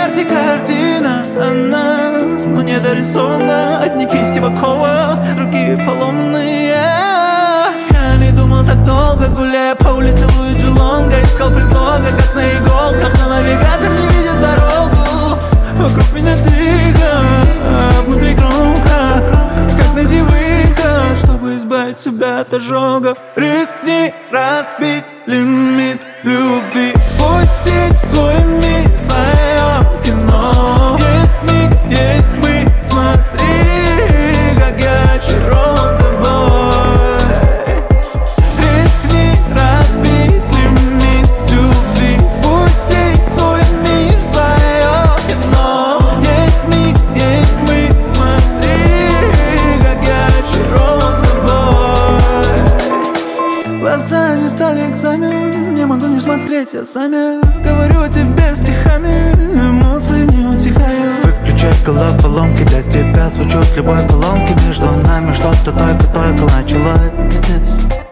карте картина о нас, но не дорисована. Одни кисти в оковах, другие поломанные. Я не думал так долго, гуляя по улице Луиджи Лонга. Искал предлога, как на иголках, но навигатор не видит дорогу. Вокруг меня тихо, а внутри громко. Как найти выход, чтобы избавить себя от ожогов? Рискни разбить лимит любви, пустить в свой мир свое кино. Есть миг, есть мы, смотри, как я очарован тобой. Рискни разбить лимит любви, пустить в свой мир свое кино. Есть миг, есть мы, смотри, как я очарован тобой. Глаза не стали экзамен, не могу не смотреть, я замер. Говорю тебе стихами, эмоции не утихают. Выключай головоломки, для тебя звучу с любой колонки. Между нами что-то только началось.